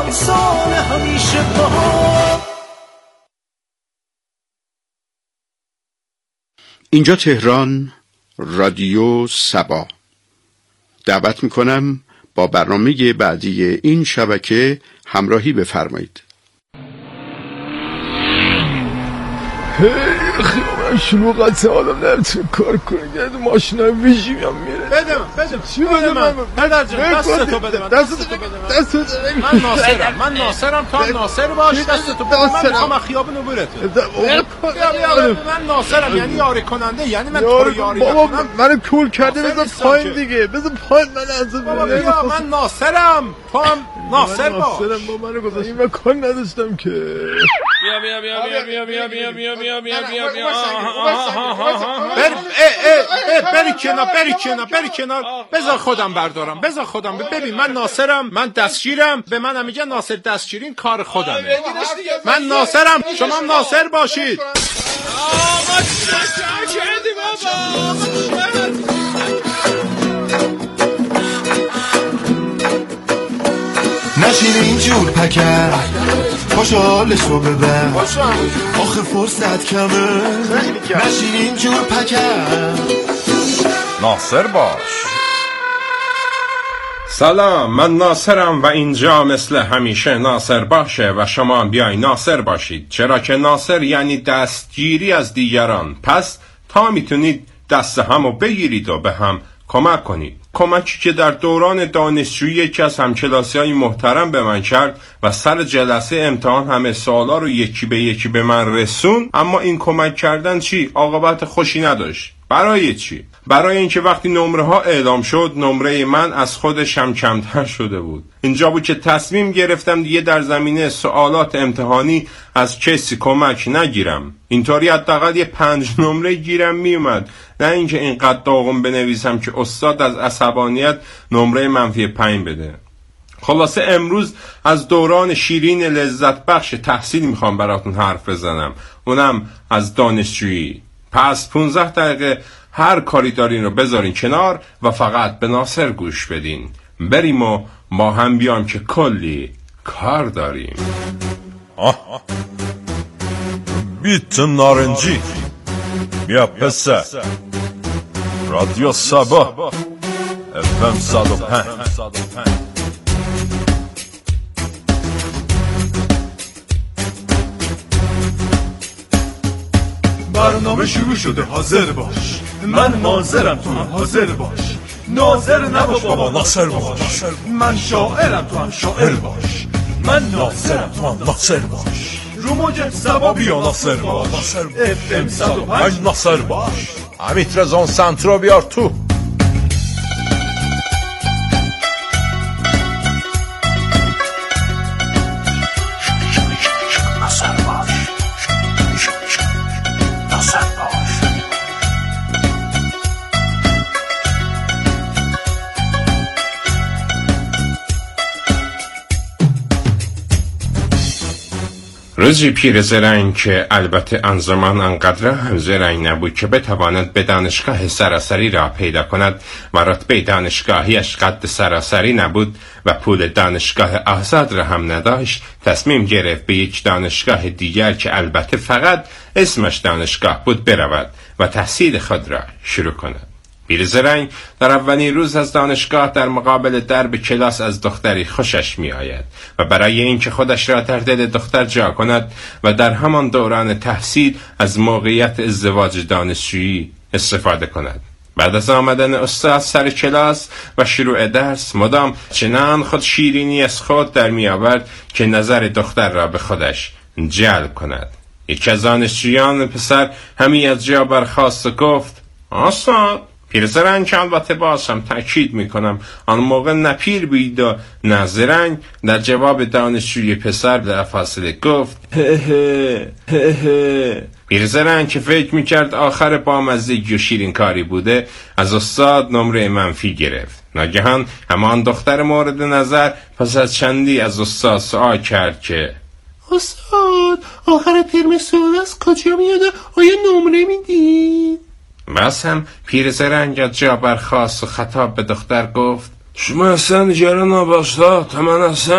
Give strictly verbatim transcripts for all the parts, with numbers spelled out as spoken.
سال همیشه با هم. اینجا تهران، رادیو سبا. دعوت میکنم با برنامه بعدی این شبکه همراهی بفرمایید. خیلی شلوغت آدم نمیتونه کار کنه. یه ماشین های ویژی هم میره. بده من بده چی بده من؟ پدر جان دستتو بده من دستتو بده من دستتو بده من من ناصرم من ناصرم تو هم ناصر باش. دستتو بده من میخوام خیابون عبورت. بیا بیا من ناصرم یعنی یاری کننده، یعنی من تو رو یاری نکنم. منو کول کرده بذار پایین دیگه، بذار پایین. من از بابا بیا من ناصرم تو هم ناصر باش. ناصرم با منو گذاشتی من کار نداشتم که. بیا بیا بیا بیا بیا بیا بیا بیا بیا بیا بیا بیا بر اه اه بری کنار بری کنار بری کنار بذار خودم بردارم بذار خودم. ببین من ناصرم، من دستگیرم، به منم میگن ناصر دستگیری، این کار خودمه. من ناصرم شما هم ناصر باشید. آقا چه کردی بابا؟ نشین اینجور پکر خوشحالش رو ببر، آخه فرصت کمه. نشین اینجور پکر ناصر باش. سلام، من ناصرم و اینجا مثل همیشه ناصر باشه و شما بیای ناصر باشید، چرا که ناصر یعنی دستگیری از دیگران. پس تا میتونید دست همو بگیرید و به هم کمک کنید. کمکی که در دوران دانشجویی یکی از همکلاسی‌های محترم به من کرد و سر جلسه امتحان همه سوالا رو یکی به یکی به من رسون. اما این کمک کردن چی؟ عاقبت خوشی نداشت. برای چی؟ برای اینکه وقتی نمره ها اعلام شد نمره من از خودش هم کمتر شده بود. اینجا بود که تصمیم گرفتم دیگه در زمینه سوالات امتحانی از کسی کمک نگیرم. اینطوری حداقل یه پنج نمره گیرم میومد، نه اینکه اینقدر داغم بنویسم که استاد از عصبانیت نمره منفی پنج بده. خلاصه امروز از دوران شیرین لذت بخش تحصیل میخوام براتون حرف بزنم، اونم از دانشجویی. پس پونزده دقیقه هر کاری دارین رو بذارین کنار و فقط به ناصر گوش بدین. بریم و ما هم بیام که کلی کار داریم. آه بیت نارنجی بیا پسر. رادیو سبا اف ام صد و پنج. برنامه شروع شده، حاضر باش. من ناظرم تو هم حاضر باش. ناظر نباش بابا ناصر باش. من شاعرم تو هم شاعر باش. من ناصرم تو هم ناصر باش. رو موج سبا بیا ناصر باش. اف ام صد و پنج ناصر باش. امیت رزان سنترو بیار تو. روزی پیر زرنگ که البته آن زمان انقدر هم زرنگ نبود که بتواند به دانشگاه سراسری را پیدا کند و رتبه دانشگاهیش قد سراسری نبود و پول دانشگاه آزاد را هم نداشت، تصمیم گرفت به یک دانشگاه دیگر که البته فقط اسمش دانشگاه بود برود و تحصیل خود را شروع کند. پیر زرنگ در اولین روز از دانشگاه در مقابل درب کلاس از دختری خوشش می آید و برای اینکه خودش را در دل دختر جا کند و در همان دوران تحصیل از موقعیت ازدواج دانشجویی استفاده کند. بعد از آمدن استاد سر کلاس و شروع درس مدام چنان خود شیرینی از خود در می آورد که نظر دختر را به خودش جلب کند. یکی از دانشجویان پسر همی از جا برخاست و گفت: استاد، پیر زرنگ که البته بازم تأکید میکنم آن موقع نه پیر بود و نه زرنگ، در جواب دانشجوی پسر در فاصله گفت: هه هه هه هه. پیر زرنگ که فکر میکرد آخر بامزگی و شیرین کاری بوده از استاد نمره منفی گرفت. ناگهان همان دختر مورد نظر پس از چندی از استاد سوال کرد که: استاد، آخر ترم سال از کجا میاد؟ آیا نمره میدید؟ بس هم پیر زرنگ از جا برخاست و خطاب به دختر گفت: شما اصلا نگران نباش، من اصلا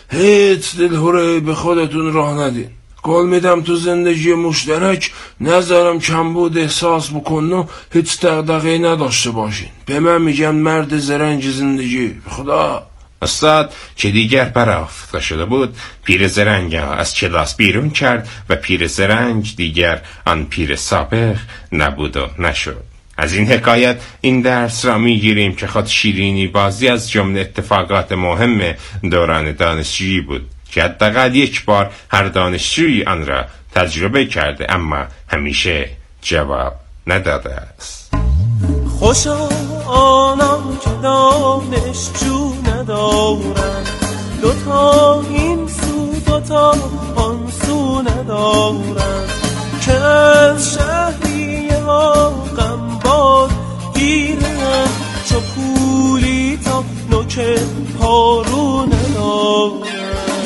هیچ دلهوره به خودتون راه ندین. قول میدم تو زندگی مشترک نظرم کمبود احساس بکن و هیچ دغدغه‌ای نداشته باشین. به من میگن مرد زرنگ زندگی. خدا. استاد که دیگر برافته شده بود، پیر زرنگ از کلاس بیرون کرد و پیر زرنگ دیگر آن پیر سابق نبود و نشد. از این حکایت این درس را میگیریم که خود شیرینی بازی از جمله اتفاقات مهم دوران دانشجویی بود که حداقل یک بار هر دانشجویی آن را تجربه کرده، اما همیشه جواب نداده است. خوشا آنان که دانشجو ندارن، دوتا این سو دوتا آن سو ندارن، که از شهریه ها غمبار گیرن، چو پولی تا نوک پارو ندارن.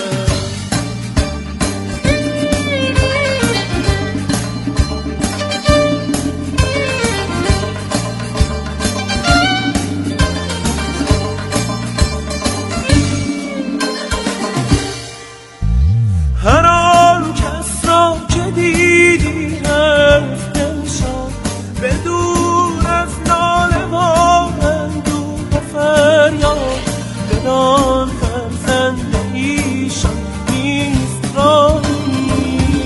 هر آن کس را که دیدی رفت دلشان، به دور از ناله و اندوه و فریاد، بدان فرزند ایشان نیست راهی،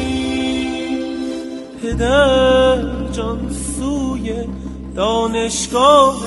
پدر جان سوی دانشگاه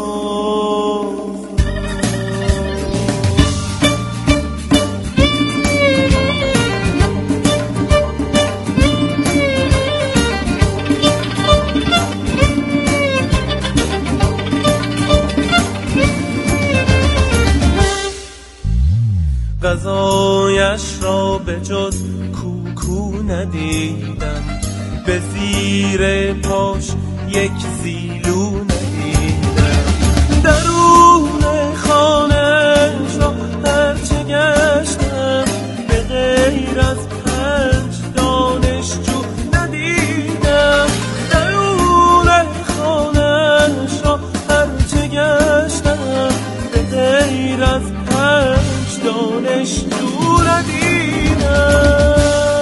غذایش را به جز کوکو ندیدم، به زیر پاش یک زیلو ندیدم، درون خانه‌اش را هرچه گشتم، به غیر از پنج دانشجو ندیدم، درون خانه‌اش را هرچه گشتم، به غیر از پنج دانشجو ندیدم.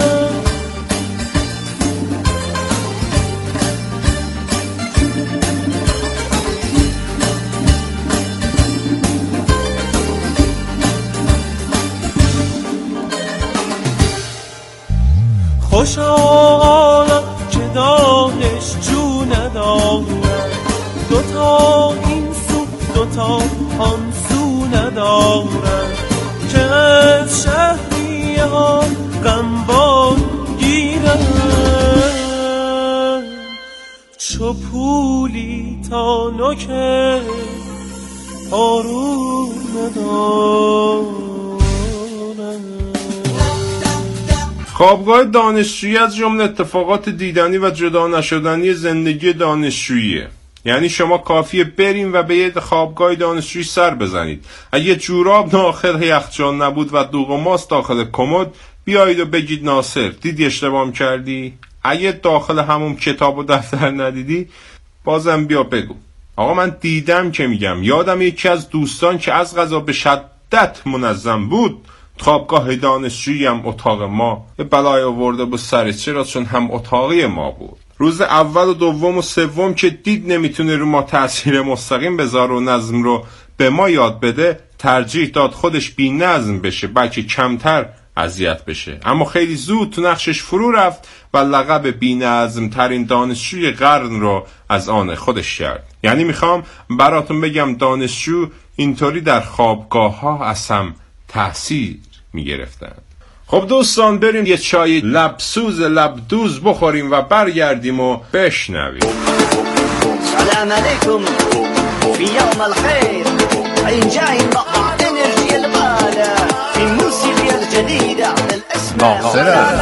خوشحالم که دانشجو ندارم، دوتا این سو دوتا آن سو ندارم، که از شهریه ها غمبار گیرن، چو پولی تا نوک پارو ندارن. خوابگاه دانشجویی از جمله اتفاقات دیدنی و جدا نشدنی زندگی دانشجوییه. یعنی شما کافیه بریم و به یه خوابگاه دانشجویی سر بزنید. اگه جوراب داخل یخچال نبود و دوغ ماست داخل کمد، بیایید و بگید ناصر دیدی اشتباه کردی؟ اگه داخل همون کتاب و دفتر ندیدی، بازم بیا بگو. آقا من دیدم که میگم. یادم یکی از دوستان که از قضا به شدت منظم بود، خوابگاه دانشجویی هم اتاق ما به بلای آورده بود سرش. چرا؟ چون هم اتاقی ما بود. روز اول و دوم و سوم که دید نمیتونه رو ما تأثیر مستقیم بذاره و نظم رو به ما یاد بده، ترجیح داد خودش بی نظم بشه بلکه کمتر اذیت بشه. اما خیلی زود تو نقشش فرو رفت و لقب بی نظم ترین دانشجوی قرن رو از آن خودش کرد. یعنی میخوام براتون بگم دانشجو اینطوری در خوابگاه ها از هم تأثیر میگرفتن. خب دوستان بریم یه چای لبسوز لبدوز بخوریم و برگردیم و بشنویم. سلام علیکم فی یوم الخیر این جای مقطع انرژی البالا فی موسیقی الجدیده الاسم ناصر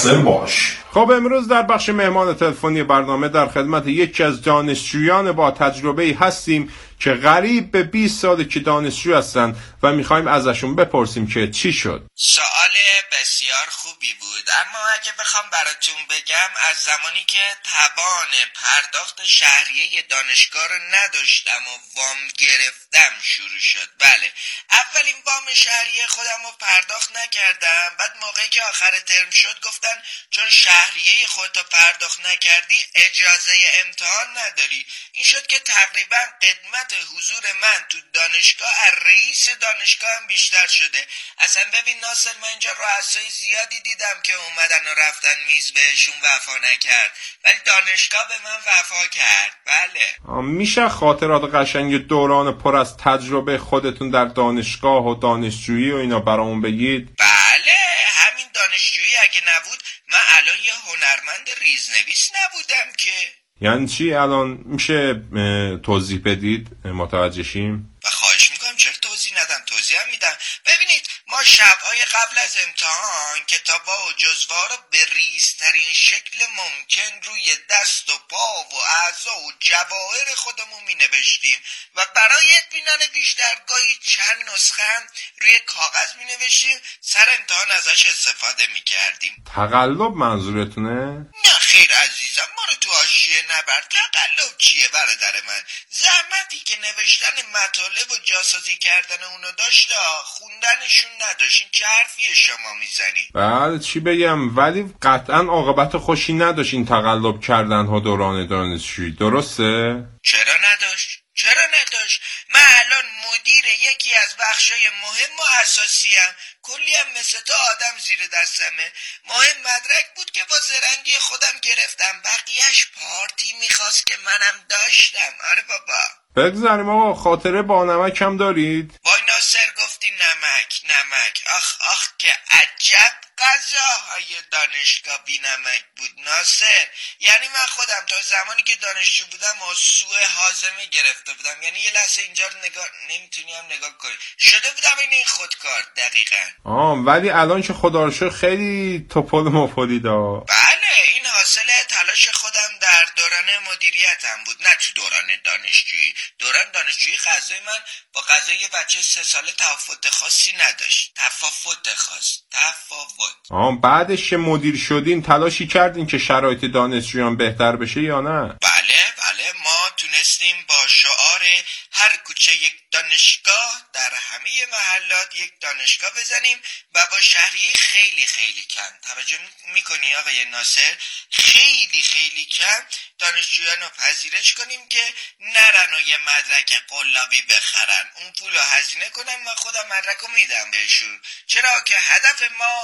ناصر باش. خب امروز در بخش مهمان تلفنی برنامه در خدمت یکی از دانشجویان با تجربه هستیم که قریب به بیست ساله که دانشجو هستن و میخوایم ازشون بپرسیم که چی شد. سوال بسیار خوبی بود، اما اگه بخوام براتون بگم از زمانی که توان پرداخت شهریه دانشگاه رو نداشتم و وام گرفتم شروع شد. بله، اولین وام شهریه خودم رو پرداخت نکردم، بعد موقعی که آخر ترم شد گفتن چون شهریه خودتو پرداخت نکردی اجازه امتحان نداری. این شد که تقریبا قدمت حضور من تو دانشگاه از رئیس دانشگاه هم بیشتر شده. اصلا ببین ناصر، من اینجا رؤسای زیادی دیدم که اومدن و رفتن میز بهشون وفا نکرد، ولی دانشگاه به من وفا کرد. بله. میشه خاطرات قشنگ دوران پر از تجربه خودتون در دانشگاه و دانشجویی و اینا برامون بگید؟ بله، همین دانشجویی اگه نبود من الان یه هنرمند ریزنویس نبودم که. یعنی چی الان؟ میشه توضیح بدید متوجه شیم؟ و خواهش میکنم چرا توضیح ندم، توضیح هم میدم. ببینید ما شبهای قبل از امتحان کتابا و جزوه‌ها رو به ریزترین شکل ممکن روی دست و پا و اعضا و جواهر خودمون مینوشتیم و برای اطمینان بیشتر گاهی چند نسخه هم روی کاغذ مینوشتیم، سر امتحان ازش استفاده میکردیم. تقلب منظورتونه؟ نه خیر عزیزم، ما رو تو حاشیه نبر. تقلب چیه برادر من؟ زحمتی که نوشتن مطالب و جاسازی کردن اونو داشته، خوندنشون نداشتین. چه حرفی شما میزنی؟ بله چی بگم، ولی قطعا عاقبت خوشی نداشت این تقلب کردن ها دوران دانشجویی، درسته؟ چرا نداشت؟ چرا نداشت؟ من الان مدیر یکی از بخشای مهم و اساسیم، کلی هم مثل تو آدم زیر دستمه. مهم مدرک بود که با زرنگی خودم گرفتم، بقیهش پارتی میخواست که منم داشتم. آره بابا. بگذاریم آقا، خاطره با نمک هم دارید؟ وای ناصر گفتی نمک نمک، آخ آخ که عجب غذاهای دانشگاه بی نمک بود ناصر. یعنی من خودم تا زمانی که دانشجو بودم سوء هاضمه گرفته بودم، یعنی یه لحظه اینجا رو نگاه نمیتونی هم نگاه کنی، شده بودم این این خودکار. دقیقاً. آه ولی الان که خدا رو شکر خیلی توپل مفلی دا. بله، این حاصل تلاش خودم در دوران مدیریتم بود، نه تو دوران دانشجویی. دوران دانشجویی غذای من با غذای یه بچه سه ساله تفاوت خاصی نداشت. تفاوت خاص تفاوت. آه بعدش که مدیر شدین تلاشی کردین که شرایط دانشجویان بهتر بشه یا نه؟ بله بله، ما تونستیم با شعار هر کوچه یک دانشگاه در همه محلات یک دانشگاه بزنیم و با شهریه خیلی خیلی کم، توجه میکنی آقای ناصر، خیلی خیلی کم دانشجویان رو پذیرش کنیم که نرن و یه مدرک قلابی بخرن، اون پول رو هزینه کنن، من خودم مدرک رو میدم بهشون. چرا که هدف ما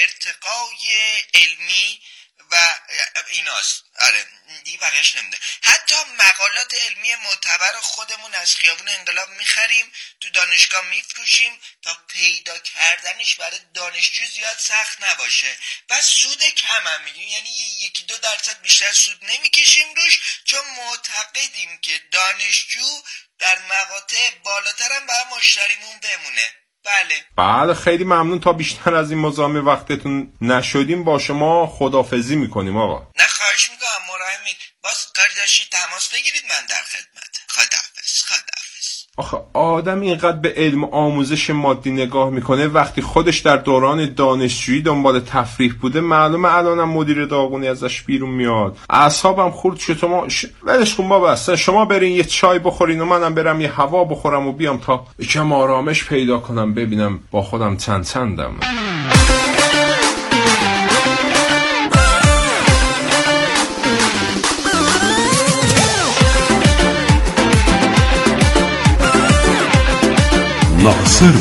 ارتقای علمی و ایناست. آره دیگه بقیش نمیده. حتی مقالات علمی معتبر خودمون از خیابون انقلاب میخریم، تو دانشگاه میفروشیم تا پیدا کردنش برای دانشجو زیاد سخت نباشه. بس سود کم هم میگیم، یعنی یکی دو درصد بیشتر سود نمیکشیم روش، چون معتقدیم که دانشجو در مقاطع بالاتر هم برای مشتریمون بمونه. بله بله خیلی ممنون. تا بیشتر از این مزاحم وقتتون نشدیم با شما خداحافظی میکنیم آقا. نه خواهش میکنم مراهمید، باز کاری داشتید تماس بگیرید، من در خدمت. خداحافظ. خداحافظ. آخه آدم اینقدر به علم آموزش مادی نگاه میکنه وقتی خودش در دوران دانشجویی دنبال تفریح بوده، معلومه الانم مدیر داغونی ازش بیرون میاد. اعصابم خورد شد. ما ش... ولش کن بابا، اصلا شما برین یه چای بخورین و منم برم یه هوا بخورم و بیام تا یکم آرامش پیدا کنم، ببینم با خودم چند چندم. ناصر.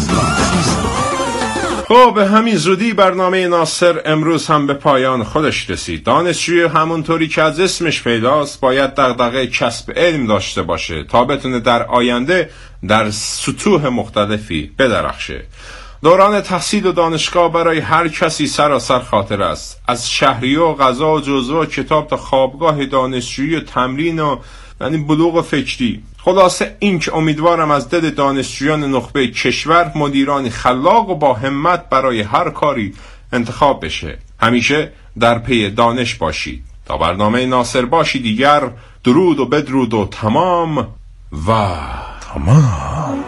خب به همین زودی برنامه ناصر امروز هم به پایان خودش رسید. دانشجوی همونطوری که از اسمش پیداست باید دغدغه کسب علم داشته باشه تا بتونه در آینده در سطوح مختلفی بدرخشه. دوران تحصیل و دانشگاه برای هر کسی سراسر خاطر است، از شهریه و غذا و جزوه و کتاب تا خوابگاه دانشجویی و تمرین و یعنی بلوغ فکری. خلاصه این که امیدوارم از دل دانشجویان نخبه کشور مدیرانی خلاق و با همت برای هر کاری انتخاب بشه. همیشه در پی دانش باشید. تا برنامه ناصر باشی دیگر، درود و بدرود و تمام و تمام.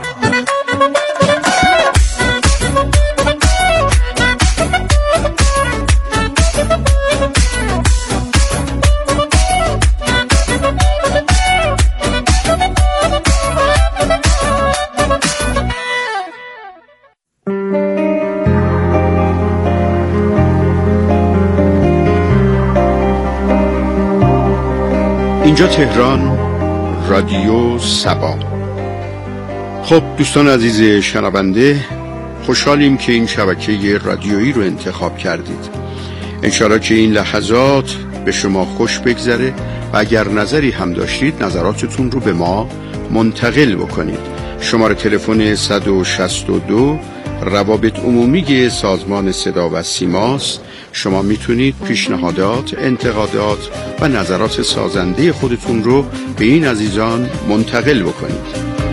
اینجا تهران، رادیو سبا. خب دوستان عزیز شنونده، خوشحالیم که این شبکه رادیویی رو انتخاب کردید. انشاءالله که این لحظات به شما خوش بگذره و اگر نظری هم داشتید نظراتتون رو به ما منتقل بکنید. شماره تلفن صد و شصت و دو روابط عمومی سازمان صدا و سیماست. شما میتونید پیشنهادات، انتقادات و نظرات سازنده خودتون رو به این عزیزان منتقل بکنید.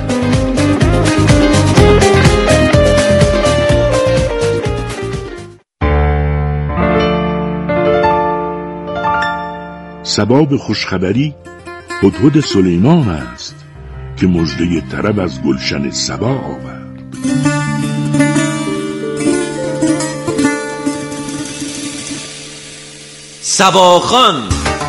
سباب خوشخبری هدهد سلیمان است که مژده طرب از گلشن سبا آورد. سباخان.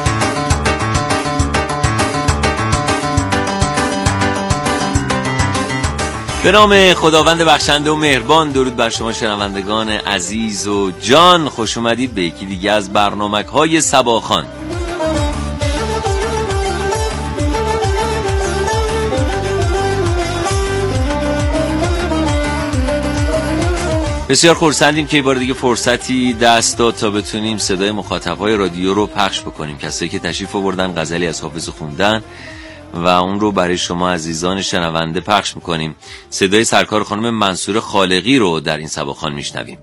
به نام خداوند بخشنده و مهربان. درود بر شما شنوندگان عزیز و جان، خوش اومدید به یکی دیگه از برنامه‌های سباخان. بسیار خرسندیم که بار دیگه فرصتی دست داد تا بتونیم صدای مخاطب‌های رادیو رو پخش بکنیم. کسایی که تشریف آوردن غزلی از حافظ خوندن و اون رو برای شما عزیزان شنونده پخش میکنیم. صدای سرکار خانم منصور خالقی رو در این سباخان میشنویم.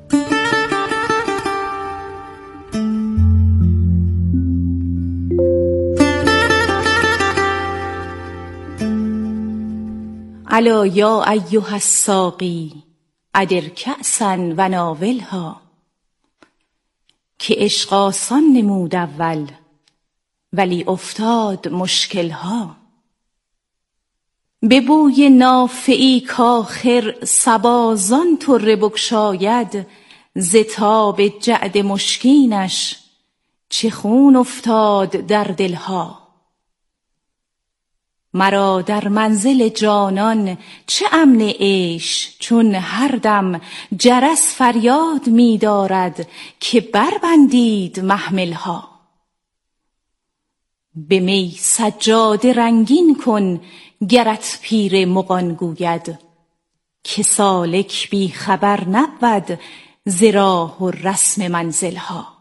الا یا ایها الساقی ادر کأسا و ناولها، که عشق آسان نمود اول ولی افتاد مشکلها. به بوی نافعی کاخر صبازان طره بگشاید، ز تاب جعد مشکینش چه خون افتاد در دلها. مرا در منزل جانان چه امن عیش، چون هر دم جرس فریاد می دارد که بربندید محملها. به می سجاده رنگین کن گرت پیر مغان گوید، که سالک بی خبر نبود ز راه و رسم منزلها.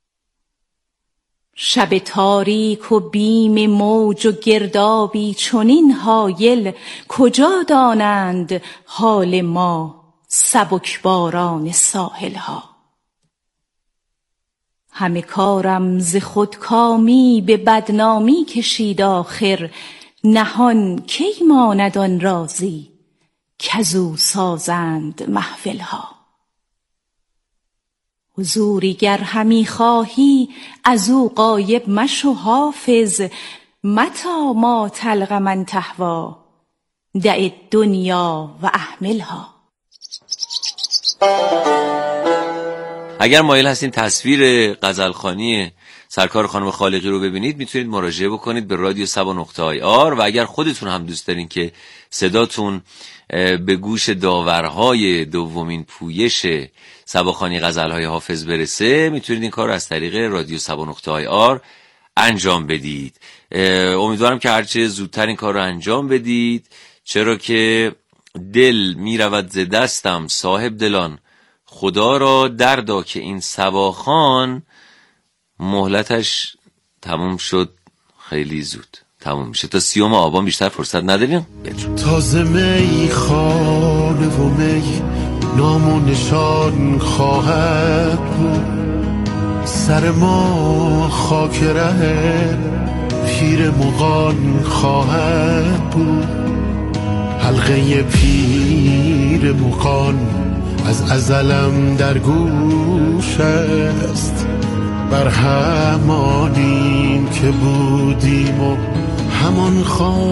شب تاریک و بیم موج و گردابی چنین هایل، کجا دانند حال ما سبکباران ساحلها. همه کارم ز خودکامی به بدنامی کشید آخر، نهان کی ماند آن رازی کزو سازند محفلها. حضوری گر همی خواهی از او غایب مشو حافظ، متی ما تلق من تهوی دع الدنیا و احملها. اگر مایل هستین تصویر غزلخوانی سرکار خانم خالقی رو ببینید، میتونید مراجعه بکنید به رادیو سبا نقطه آی آر. و اگر خودتون هم دوست دارین که صداتون به گوش داورهای دومین پویش سباخوانی غزلهای حافظ برسه، میتونید این کار رو از طریق رادیو سبا نقطه آی آر انجام بدید. امیدوارم که هرچه زودتر این کار رو انجام بدید، چرا که دل میرود ز دستم صاحب دلان، خدا را دردا که این سباخان مهلتش تموم شد خیلی زود تموم میشه. تا سیوم آبان بیشتر فرصت نداریم. تازه می خانه و می نام و نشان خواهد بود، سر ما خاک ره پیر مغان خواهد بود. حلقه پیر مغان از ازلم در گوش است، بر همانیم که بودیم و همان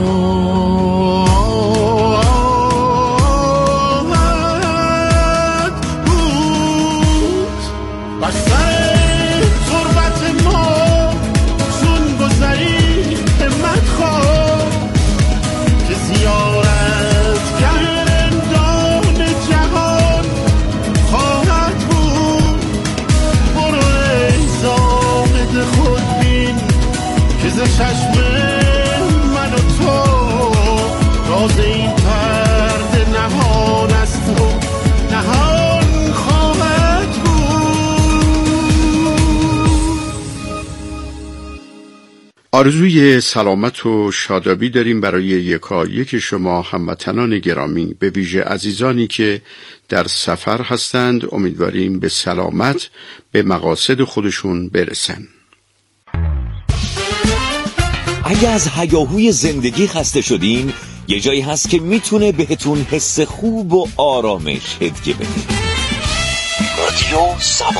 خواهد بود. بر سر تربت ما چون گذری همت خواه که زیارت گردان جهان خواهد بود. برو ای زاهد خودبین که ز چشم من و تو راز این پرده نهان است و نهان خواهد بود. آرزوی سلامت و شادابی داریم برای یکایک شما هموطنان گرامی، به ویژه عزیزانی که در سفر هستند. امیدواریم به سلامت به مقاصد خودشون برسن. اگه از هیاهوی زندگی خسته شدین، یه جایی هست که میتونه بهتون حس خوب و آرامش هدیه بده. رادیو سبا.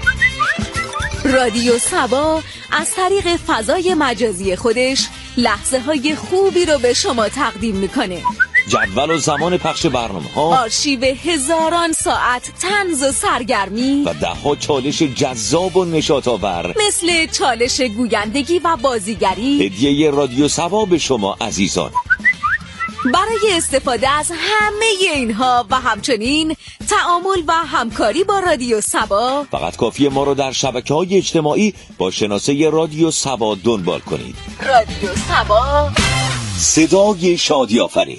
رادیو سبا از طریق فضای مجازی خودش لحظه های خوبی رو به شما تقدیم میکنه. جدول و زمان پخش برنامه ها، آرشیو هزاران ساعت طنز و سرگرمی و ده ها چالش جذاب و نشاط آور مثل چالش گویندگی و بازیگری. هدیه رادیو سبا به شما عزیزان. برای استفاده از همه اینها و همچنین تعامل و همکاری با رادیو سبا فقط کافیه ما رو در شبکه‌های اجتماعی با شناسه رادیو سبا دنبال کنید. رادیو سبا، صدای شادی آفرین.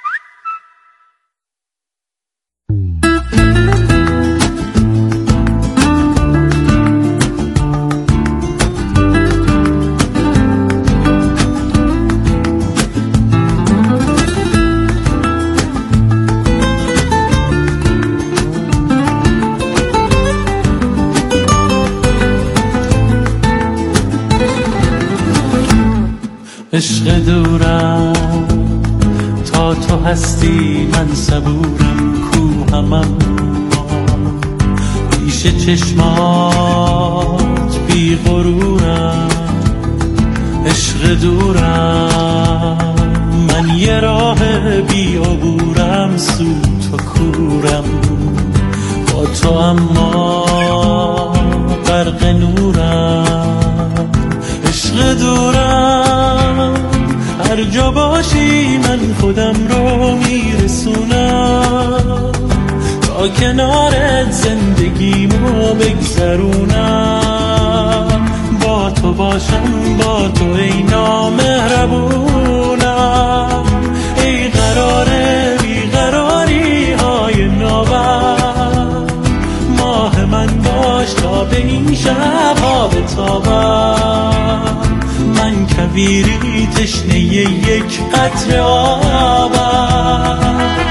عشق دورم تا تو هستی، من صبورم کوهمم پیش چشمات بی غرورم. عشق دورم من یه راه بی عبورم، سو تو کورم با تو اما غرق نورم. عشق دورم هر جا باشی من خودم رو میرسونم، تا کنارت زندگیمو بگذرونم. با تو باشم با تو ای نامهربونم، ای قراره بیقراری های نابم. ماه من باش تا به این شب ها بتابم، من کویری تشنه یک قطره آبم.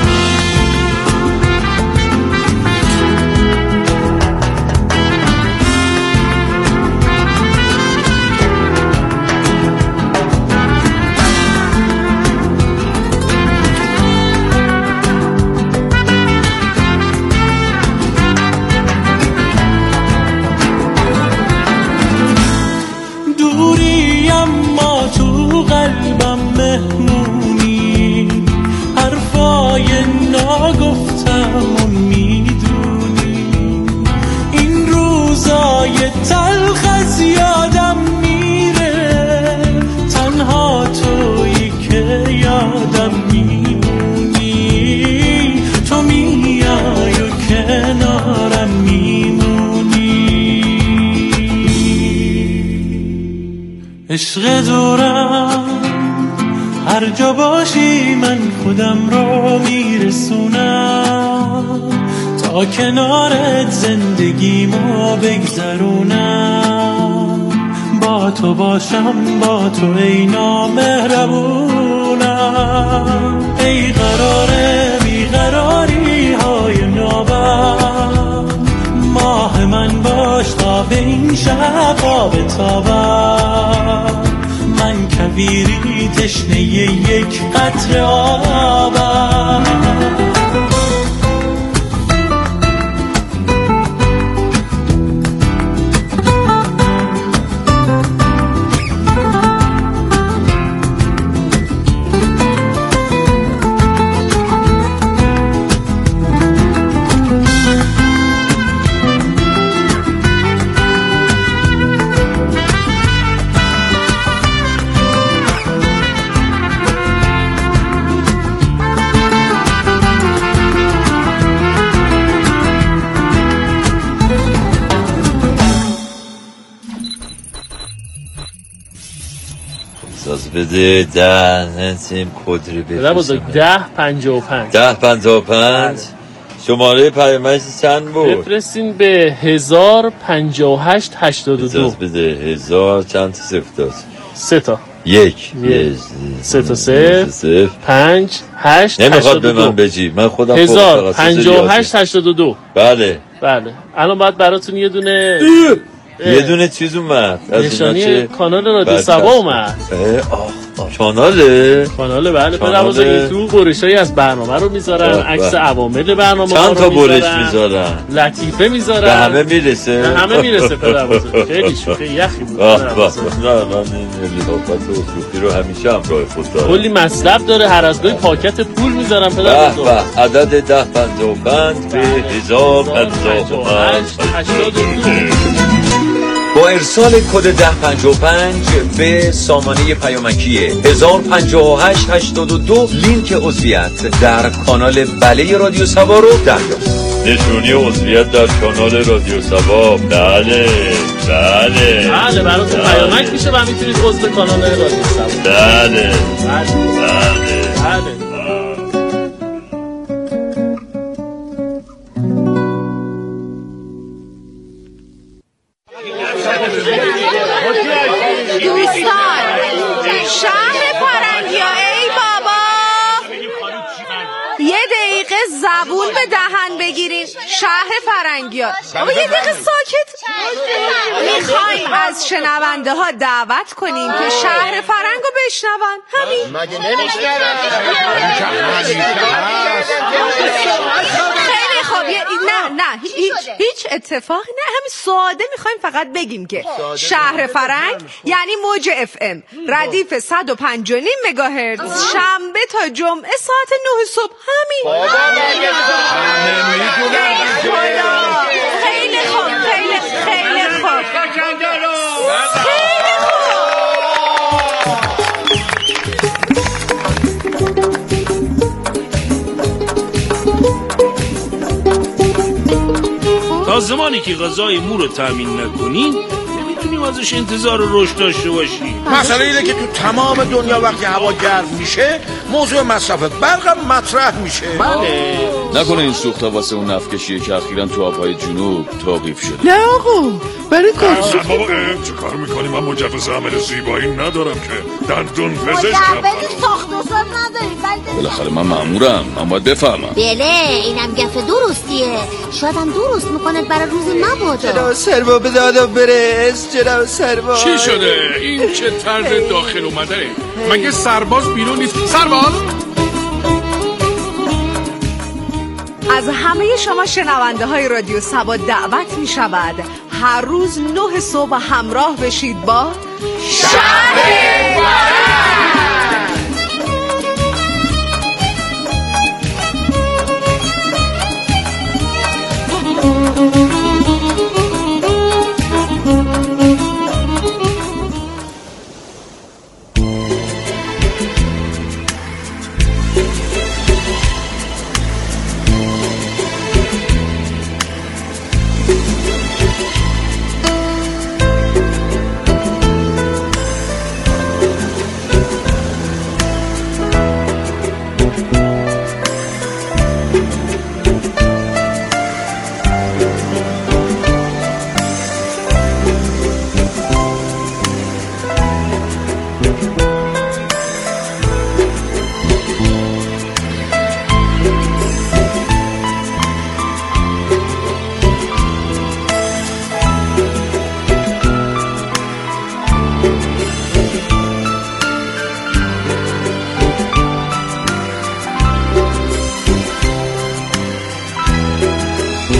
عشق دورم هر جا باشی من خودم رو میرسونم، تا کنارت زندگیمو بگذرونم. با تو باشم با تو ای نامهربونم، ای قراره بیقراری های نابم. ماه من باش تا به این شب ها بتابم، من کویری تشنه یک قطره آبم. بده ده نسیم کدری بده بزرگ ده پنجاه و پنج ده پنجاه و پنج شماره پیامک چند بود؟ بفرستین به هزار پنجاه و هشت هشتاد و دو بده هزار چند تا صفر داد؟ سه تا یک سه تا صفر پنج هشت نمیخواد به من بجی من خودم هزار پنجاه و هشت هشتاد و دو بله بله الان باید براتون یه دونه یه دونه چیز اومد نشانی کانال رادیو سبا اومد کاناله کاناله بله پدر این تو برشایی از برنامه رو میذارن عکس عوامل برنامه چند تا برش میذارن لطیفه میذارن به همه میرسه به همه میرسه پدر بزرگ خیلی شوخی یخی بود نه من این لطافت و صوفی رو همیشه همراه خود دارم کلی مصرف داره هر از گاهی پاکت پول میذارن پدر بزرگ عدد ده پنجاه و پنج به هزار پنجاه و هشت هشتاد و دو با ارسال کد ده پنجاه و پنج به سامانه پیامکی هزار پنجاه و هشت هشتاد و دو لینک عضویت در کانال بله رادیو سبا رو دریافت. نشونی عضویت در کانال رادیو سبا. بله بله بله براتون پیامک میشه و میتونید عضو کانال رادیو سبا. بله بله بله دوستان شهر فرنگیا ای بابا یه دقیقه زبون به دهن بگیرین. شهر فرنگیا بابا یه دقیقه ساکت. میخوایم از شنونده ها دعوت کنیم که شهر فرنگو بشنون. همین مگه نمیشنون؟ خیلی خوب. نه نه هیچ هیچ اتفاقی نه. همین ساده میخوایم فقط بگیم که شهر فرنگ یعنی موج اف ام ردیف صد و پنج و نیم مگاهرتز شنبه تا جمعه ساعت نه صبح. همین خیلی خوب خیلی خیلی خوب خیلی تا زمانی که غذای مو رو تامین نکنین نمیتونیم ازش انتظار رشد داشته باشیم. مسئله اینه که تو تمام دنیا وقتی هوا گرم میشه موضوع مصرف برق مطرح میشه. بله نکنه این سوخت واسه اون نفکشیه که اخیراً تو آبهای جنوب توقیف شده. نه آقا برای کار سوخت بابا چه کار میکنی؟ من مجوز عمل زیبایی ندارم که دندون پزشکم. مجوز ساخت و ساز نداری. بالاخره من مأمورم من باید بفهمم. بله اینم گفه درستیه. شاید هم درست میکنه برای روز مبادا. جناب سروا به دادا برس. جناب سروا چی شده؟ این چه طرز داخل اومده؟ مگه سرباز بیرون نیست؟ سرباز؟ از همه شما شنونده های رادیو سبا دعوت می شود هر روز نه صبح همراه بشید با شهر فرنگ.